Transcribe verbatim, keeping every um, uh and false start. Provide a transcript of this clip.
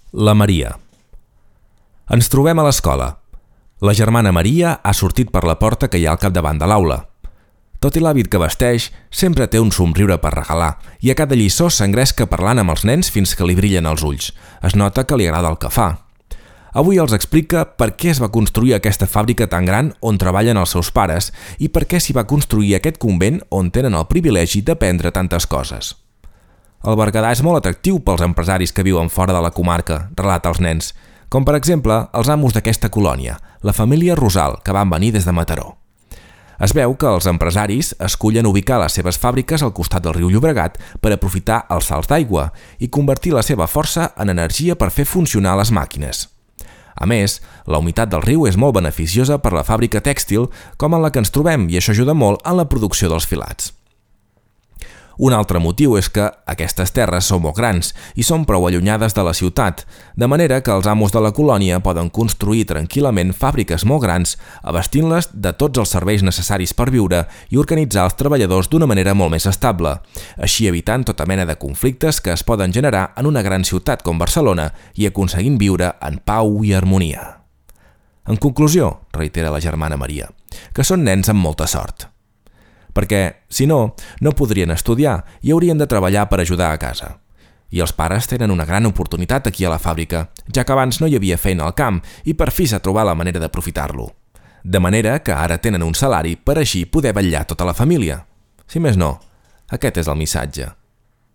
La Maria. Ens trobem a l'escola. La germana Maria ha sortit per la porta que hi ha al capdavant de l'aula. Tot i l'hàbit que vesteix, sempre té un somriure per regalar i a cada lliçó s'engresca parlant amb els nens fins que li brillen els ulls. Es nota que li agrada el que fa. Avui els explica per què es va construir aquesta fàbrica tan gran on treballen els seus pares i per què s'hi va construir aquest convent on tenen el privilegi d'aprendre tantes coses. El Berguedà és molt atractiu pels empresaris que viuen fora de la comarca, relata als nens, com per exemple els amos d'aquesta colònia, la família Rosal, que van venir des de Mataró. Es veu que els empresaris escullen ubicar les seves fàbriques al costat del riu Llobregat per aprofitar els salts d'aigua i convertir la seva força en energia per fer funcionar les màquines. A més, la humitat del riu és molt beneficiosa per la fàbrica tèxtil com en la que ens trobem i això ajuda molt en la producció dels filats. Un altre motiu és que aquestes terres són molt grans i són prou allunyades de la ciutat, de manera que els amos de la colònia poden construir tranquil·lament fàbriques molt grans, abastint-les de tots els serveis necessaris per viure i organitzar els treballadors d'una manera molt més estable, així evitant tota mena de conflictes que es poden generar en una gran ciutat com Barcelona i aconseguint viure en pau i harmonia. En conclusió, reitera la germana Maria, que són nens amb molta sort. Perquè, si no, no podrien estudiar i haurien de treballar per ajudar a casa. I els pares tenen una gran oportunitat aquí a la fàbrica, ja que abans no hi havia feina al camp i per fi s'ha trobat la manera d'aprofitar-lo. De manera que ara tenen un salari per així poder vetllar tota la família. Si més no, aquest és el missatge.